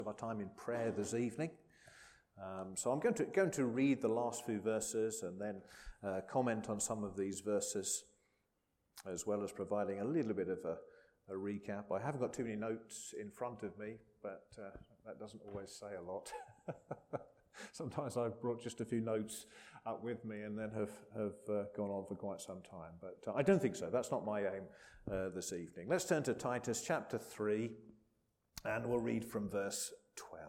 Our time in prayer this evening. So I'm going to read the last few verses and then comment on some of these verses, as well as providing a little bit of a recap. I haven't got too many notes in front of me, but that doesn't always say a lot. Sometimes I've brought just a few notes up with me and then have gone on for quite some time. But I don't think so. That's not my aim this evening. Let's turn to Titus chapter 3. And we'll read from verse 12.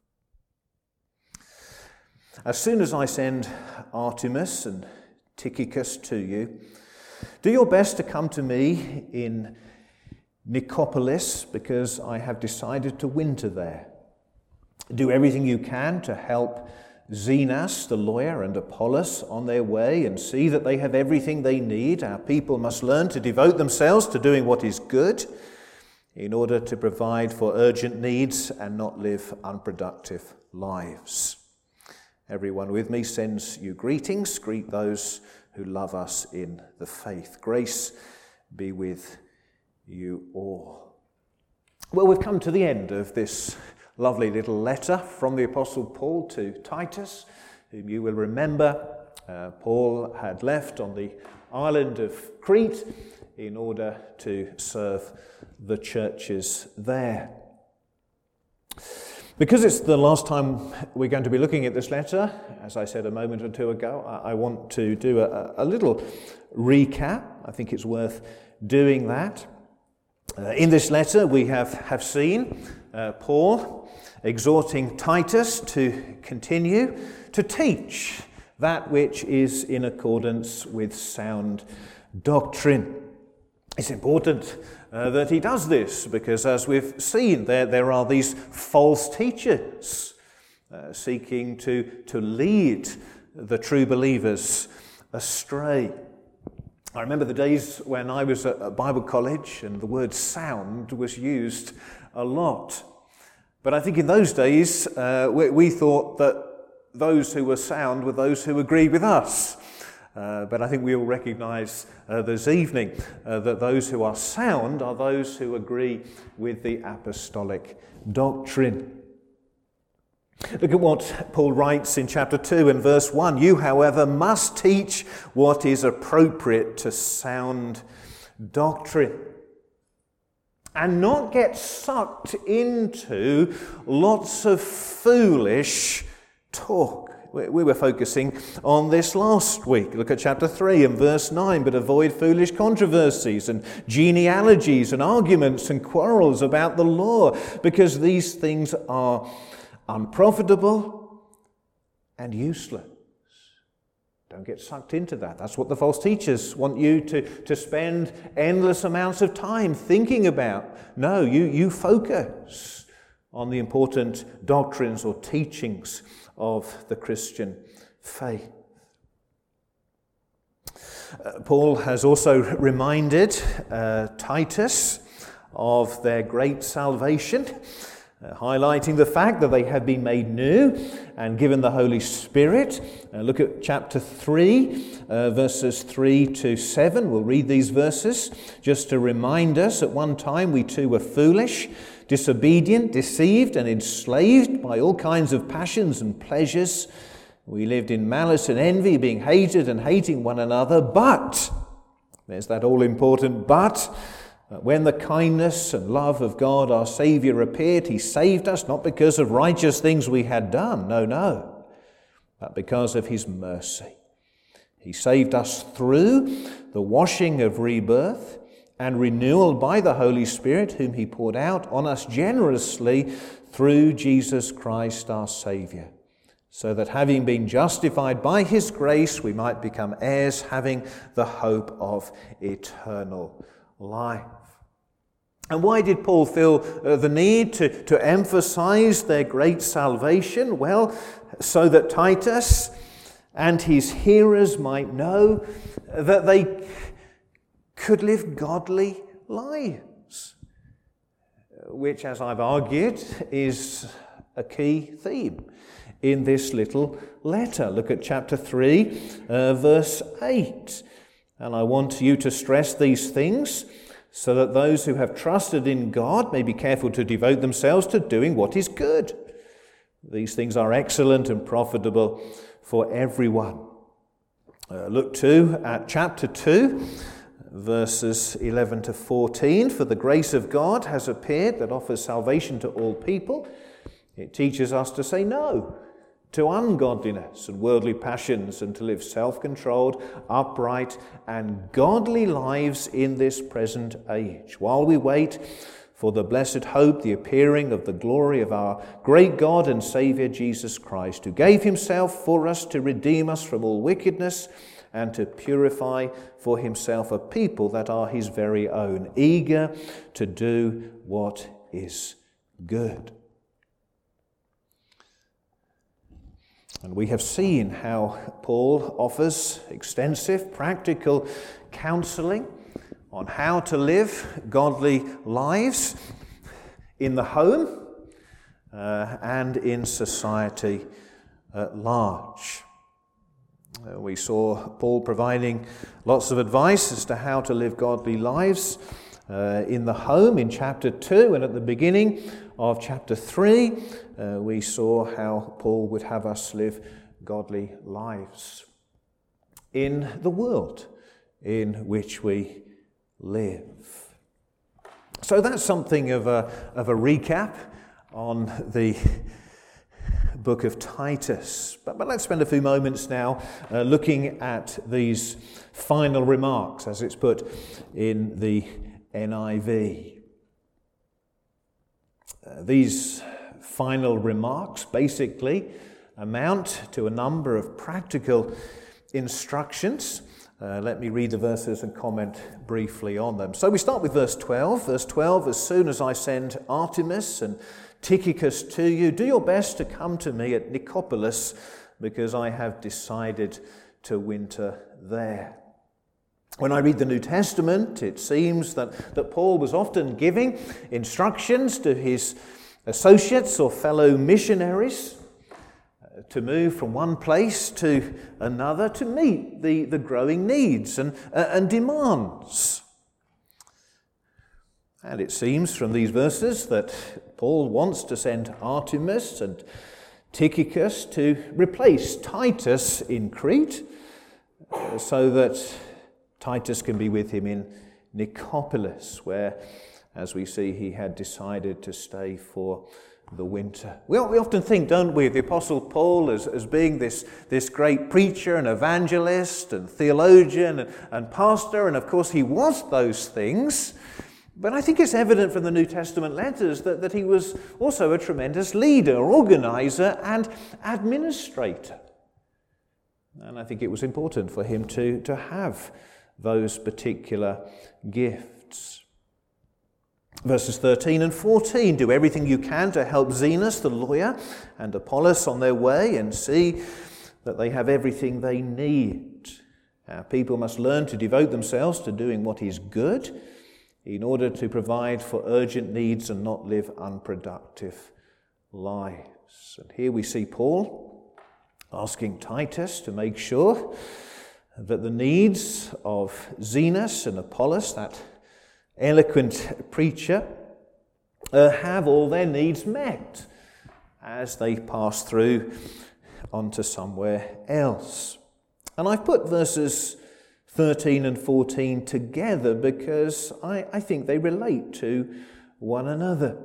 As soon as I send Artemas and Tychicus to you, do your best to come to me in Nicopolis, because I have decided to winter there. Do everything you can to help Zenas, the lawyer, and Apollos on their way, and see that they have everything they need. Our people must learn to devote themselves to doing what is good, in order to provide for urgent needs and not live unproductive lives. Everyone with me sends you greetings. Greet those who love us in the faith. Grace be with you all. Well, we've come to the end of this lovely little letter from the Apostle Paul to Titus, whom you will remember Paul had left on the island of Crete in order to serve the churches there. Because it's the last time we're going to be looking at this letter, as I said a moment or two ago, I want to do a little recap. I think it's worth doing that. In this letter we have seen Paul exhorting Titus to continue to teach that which is in accordance with sound doctrine. It's important that he does this because, as we've seen, there are these false teachers seeking to lead the true believers astray. I remember the days when I was at Bible college and the word sound was used a lot. But I think in those days we thought that those who were sound were those who agreed with us. But I think we all recognise this evening that those who are sound are those who agree with the apostolic doctrine. Look at what Paul writes in chapter 2 and verse 1. You, however, must teach what is appropriate to sound doctrine, and not get sucked into lots of foolish talk. We were focusing on this last week. Look at chapter 3 and verse 9. But avoid foolish controversies and genealogies and arguments and quarrels about the law, because these things are unprofitable and useless. Don't get sucked into that. That's what the false teachers want you to spend endless amounts of time thinking about. No, you focus on the important doctrines or teachings of the Christian faith. Paul has also reminded Titus of their great salvation, highlighting the fact that they have been made new and given the Holy Spirit. Look at chapter 3, verses 3 to 7. We'll read these verses just to remind us. At one time we too were foolish, disobedient, deceived, and enslaved by all kinds of passions and pleasures. We lived in malice and envy, being hated and hating one another. But, there's that all-important but, when the kindness and love of God our Saviour appeared, He saved us not because of righteous things we had done, no, but because of His mercy. He saved us through the washing of rebirth and renewal by the Holy Spirit, whom He poured out on us generously through Jesus Christ our Saviour, so that having been justified by His grace, we might become heirs, having the hope of eternal life. And why did Paul feel the need to emphasize their great salvation? Well, so that Titus and his hearers might know that they could live godly lives, which, as I've argued, is a key theme in this little letter. Look at chapter 3, verse 8. And I want you to stress these things so that those who have trusted in God may be careful to devote themselves to doing what is good. These things are excellent and profitable for everyone. Look too at chapter 2, verses 11 to 14. For the grace of God has appeared that offers salvation to all people. It teaches us to say no to ungodliness and worldly passions, and to live self-controlled, upright, and godly lives in this present age, while we wait for the blessed hope, the appearing of the glory of our great God and Saviour Jesus Christ, who gave himself for us to redeem us from all wickedness and to purify for himself a people that are his very own, eager to do what is good. And we have seen how Paul offers extensive practical counselling on how to live godly lives in the home and in society at large. We saw Paul providing lots of advice as to how to live godly lives in the home in chapter 2, and at the beginning of chapter 3, we saw how Paul would have us live godly lives in the world in which we live. So that's something of a recap on the book of Titus. But let's spend a few moments now looking at these final remarks, as it's put in the NIV. These final remarks basically amount to a number of practical instructions. Let me read the verses and comment briefly on them. So we start with verse 12. Verse 12, as soon as I send Artemas and Tychicus to you, do your best to come to me at Nicopolis, because I have decided to winter there. When I read the New Testament, it seems that Paul was often giving instructions to his associates or fellow missionaries to move from one place to another to meet the growing needs and demands. And it seems from these verses that Paul wants to send Artemas and Tychicus to replace Titus in Crete, so that Titus can be with him in Nicopolis, where, as we see, he had decided to stay for the winter. We often think, don't we, of the Apostle Paul as being this great preacher and evangelist and theologian and pastor, and of course he was those things. But I think it's evident from the New Testament letters that he was also a tremendous leader, organizer, and administrator. And I think it was important for him to have those particular gifts. Verses 13 and 14, do everything you can to help Zenas the lawyer and Apollos on their way, and see that they have everything they need. Our people must learn to devote themselves to doing what is good, in order to provide for urgent needs and not live unproductive lives. And here we see Paul asking Titus to make sure that the needs of Zenas and Apollos, that eloquent preacher, have all their needs met as they pass through onto somewhere else. And I've put verses 13 and 14 together because I think they relate to one another.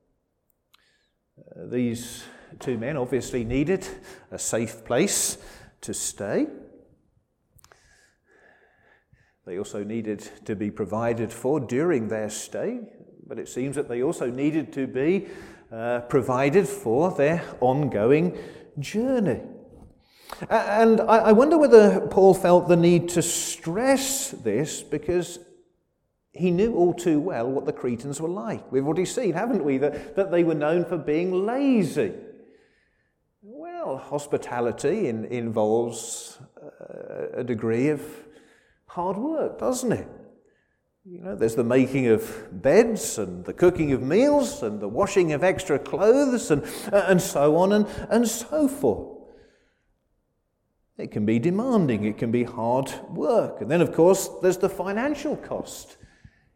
These two men obviously needed a safe place to stay. They also needed to be provided for during their stay, but it seems that they also needed to be provided for their ongoing journey. And I wonder whether Paul felt the need to stress this, because he knew all too well what the Cretans were like. We've already seen, haven't we, that they were known for being lazy. Well, hospitality involves a degree of hard work, doesn't it? You know, there's the making of beds and the cooking of meals and the washing of extra clothes and so on and so forth. It can be demanding, it can be hard work. And then, of course, there's the financial cost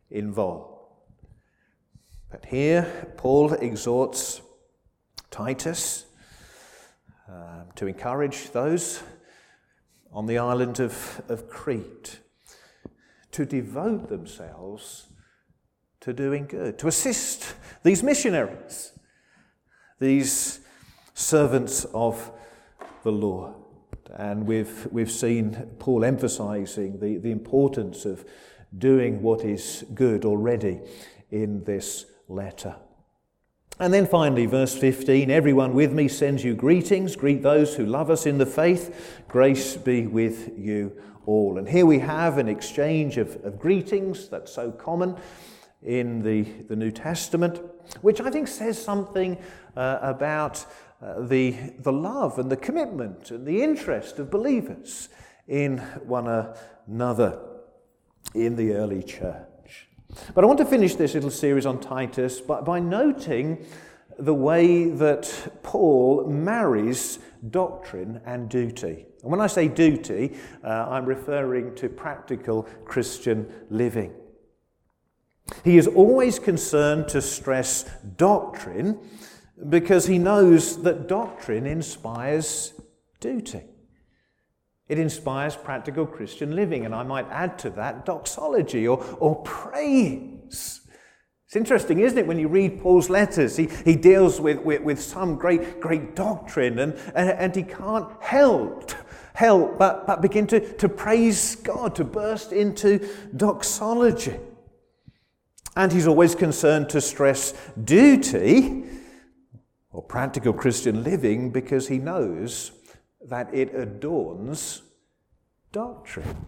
involved. But here, Paul exhorts Titus to encourage those on the island of Crete to devote themselves to doing good, to assist these missionaries, these servants of the Lord. And we've seen Paul emphasizing the importance of doing what is good already in this letter. And then finally, verse 15, everyone with me sends you greetings. Greet those who love us in the faith. Grace be with you all. And here we have an exchange of greetings that's so common in the New Testament, which I think says something about the love and the commitment and the interest of believers in one another in the early church. But I want to finish this little series on Titus by noting the way that Paul marries doctrine and duty. And when I say duty, I'm referring to practical Christian living. He is always concerned to stress doctrine because he knows that doctrine inspires duty. It inspires practical Christian living, and I might add to that doxology or praise. It's interesting, isn't it, when you read Paul's letters, he deals with some great doctrine, and he can't help but begin to praise God, to burst into doxology. And he's always concerned to stress duty, or practical Christian living, because he knows that it adorns doctrine.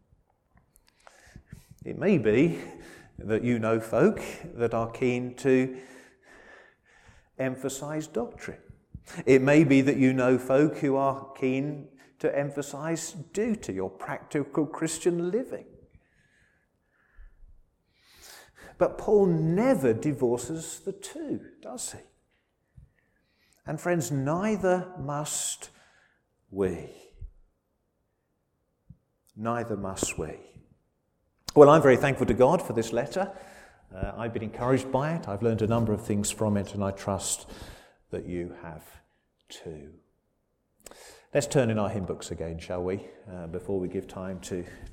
It may be that you know folk that are keen to emphasize doctrine. It may be that you know folk who are keen to emphasize duty or practical Christian living. But Paul never divorces the two, does he? And friends, neither must we. Neither must we. Well, I'm very thankful to God for this letter. I've been encouraged by it. I've learned a number of things from it, and I trust that you have too. Let's turn in our hymn books again, shall we, before we give time to